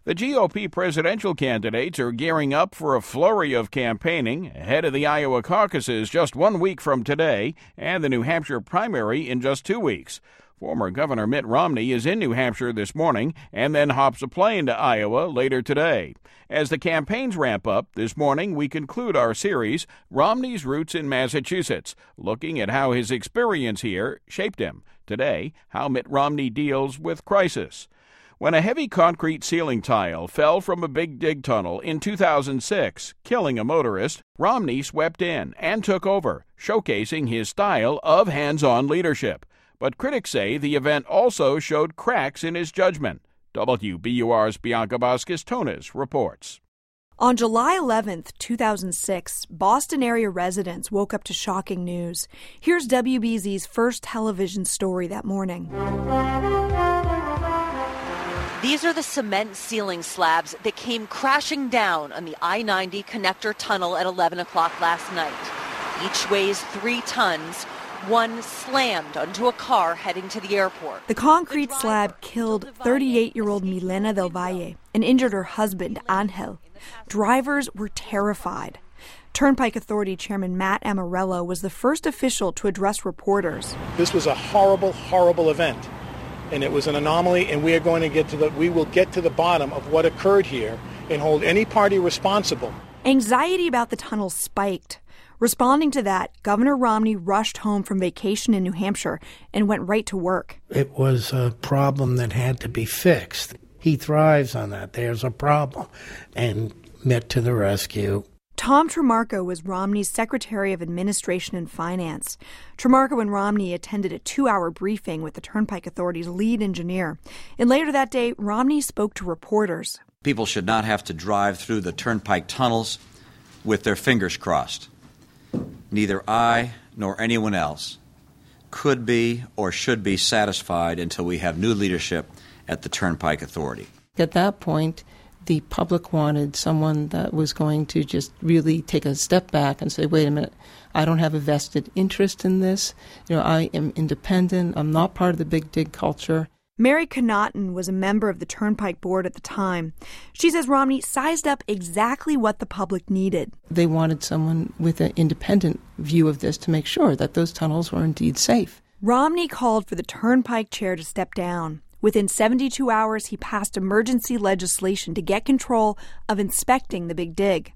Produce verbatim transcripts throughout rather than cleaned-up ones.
The G O P presidential candidates are gearing up for a flurry of campaigning ahead of the Iowa caucuses just one week from today and the New Hampshire primary in just two weeks. Former Governor Mitt Romney is in New Hampshire this morning and then hops a plane to Iowa later today. As the campaigns ramp up, this morning we conclude our series, Romney's Roots in Massachusetts, looking at how his experience here shaped him. Today, how Mitt Romney deals with crisis. When a heavy concrete ceiling tile fell from a Big Dig tunnel in two thousand six, killing a motorist, Romney swept in and took over, showcasing his style of hands-on leadership. But critics say the event also showed cracks in his judgment. W B U R's Bianca Vasquez-Tones reports. On July eleventh, two thousand six, Boston area residents woke up to shocking news. Here's W B Z's first television story that morning. These are the cement ceiling slabs that came crashing down on the I ninety connector tunnel at eleven o'clock last night. Each weighs three tons. One slammed onto a car heading to the airport. The concrete slab killed thirty-eight-year-old Milena Del Valle and injured her husband, Angel. Drivers were terrified. Turnpike Authority Chairman Matt Amarello was the first official to address reporters. This was a horrible, horrible event. And it was an anomaly, and we are going to get to the we will get to the bottom of what occurred here and hold any party responsible. Anxiety about the tunnel spiked. Responding to that, Governor Romney rushed home from vacation in New Hampshire and went right to work. It was a problem that had to be fixed. He thrives on that. There's a problem. And Mitt to the rescue. Tom Tremarco was Romney's Secretary of Administration and Finance. Tremarco and Romney attended a two-hour briefing with the Turnpike Authority's lead engineer. And later that day, Romney spoke to reporters. People should not have to drive through the Turnpike tunnels with their fingers crossed. Neither I nor anyone else could be or should be satisfied until we have new leadership at the Turnpike Authority. At that point, the public wanted someone that was going to just really take a step back and say, wait a minute, I don't have a vested interest in this. You know, I am independent. I'm not part of the Big Dig culture. Mary Connaughton was a member of the Turnpike Board at the time. She says Romney sized up exactly what the public needed. They wanted someone with an independent view of this to make sure that those tunnels were indeed safe. Romney called for the Turnpike chair to step down. Within seventy-two hours, he passed emergency legislation to get control of inspecting the Big Dig.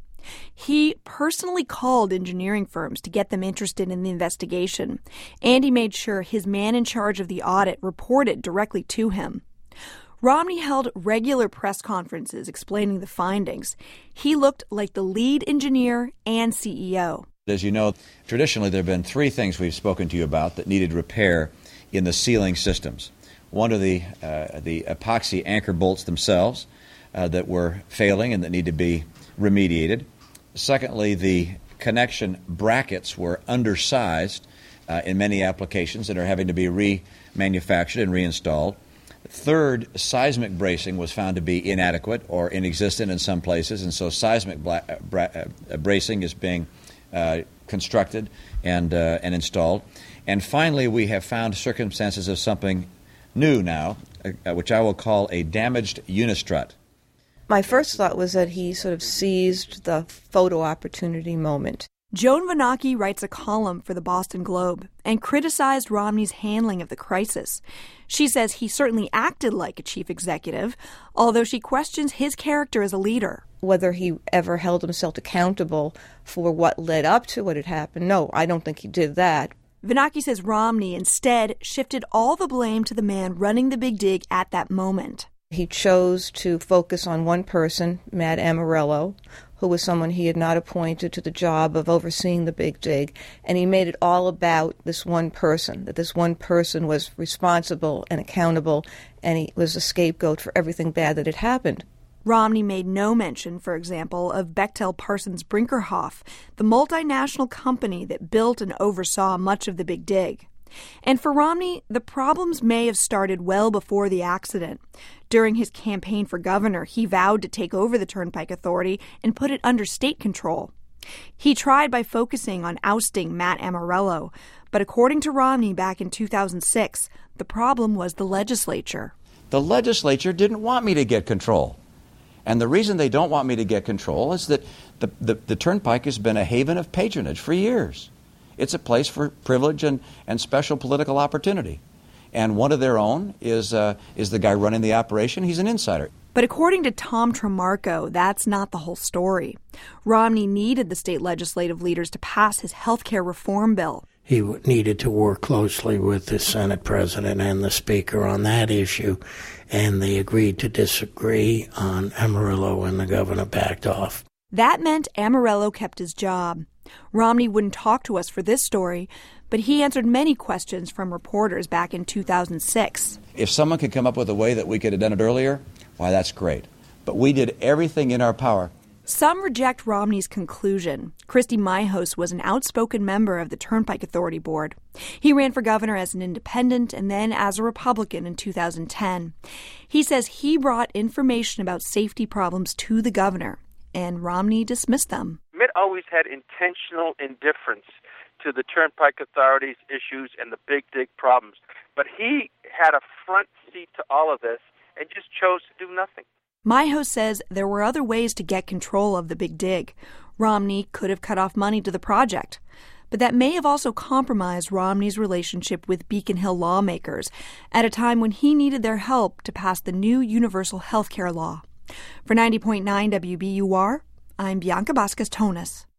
He personally called engineering firms to get them interested in the investigation, and he made sure his man in charge of the audit reported directly to him. Romney held regular press conferences explaining the findings. He looked like the lead engineer and C E O. As you know, traditionally there have been three things we've spoken to you about that needed repair in the ceiling systems. One are the, uh, the epoxy anchor bolts themselves uh, that were failing and that need to be remediated. Secondly, the connection brackets were undersized uh, in many applications and are having to be remanufactured and reinstalled. Third, seismic bracing was found to be inadequate or inexistent in some places, and so seismic bla- bra- uh, bracing is being uh, constructed and, uh, and installed. And finally, we have found circumstances of something new now, uh, which I will call a damaged unistrut. My first thought was that he sort of seized the photo opportunity moment. Joan Vanocchi writes a column for the Boston Globe and criticized Romney's handling of the crisis. She says he certainly acted like a chief executive, although she questions his character as a leader. Whether he ever held himself accountable for what led up to what had happened, no, I don't think he did that. Vanocchi says Romney instead shifted all the blame to the man running the Big Dig at that moment. He chose to focus on one person, Matt Amarello, who was someone he had not appointed to the job of overseeing the Big Dig, and he made it all about this one person, that this one person was responsible and accountable, and he was a scapegoat for everything bad that had happened. Romney made no mention, for example, of Bechtel Parsons Brinkerhoff, the multinational company that built and oversaw much of the Big Dig. And for Romney, the problems may have started well before the accident. During his campaign for governor, he vowed to take over the Turnpike Authority and put it under state control. He tried by focusing on ousting Matt Amarello, but according to Romney back in two thousand six, the problem was the legislature. The legislature didn't want me to get control. And the reason they don't want me to get control is that the, the, the Turnpike has been a haven of patronage for years. It's a place for privilege and, and special political opportunity. And one of their own is, uh, is the guy running the operation. He's an insider. But according to Tom Tremarco, that's not the whole story. Romney needed the state legislative leaders to pass his health care reform bill. He needed to work closely with the Senate president and the speaker on that issue, and they agreed to disagree on Amarillo, and the governor backed off. That meant Amarillo kept his job. Romney wouldn't talk to us for this story, but he answered many questions from reporters back in two thousand six. If someone could come up with a way that we could have done it earlier, why, that's great. But we did everything in our power. Some reject Romney's conclusion. Christy Myhouse was an outspoken member of the Turnpike Authority Board. He ran for governor as an independent and then as a Republican in two thousand ten. He says he brought information about safety problems to the governor, and Romney dismissed them. Mitt always had intentional indifference to the Turnpike Authority's issues and the Big Dig problems. But he had a front seat to all of this and just chose to do nothing. Myhouse says there were other ways to get control of the Big Dig. Romney could have cut off money to the project. But that may have also compromised Romney's relationship with Beacon Hill lawmakers at a time when he needed their help to pass the new universal health care law. For ninety point nine W B U R, I'm Bianca Vasquez-Tonis.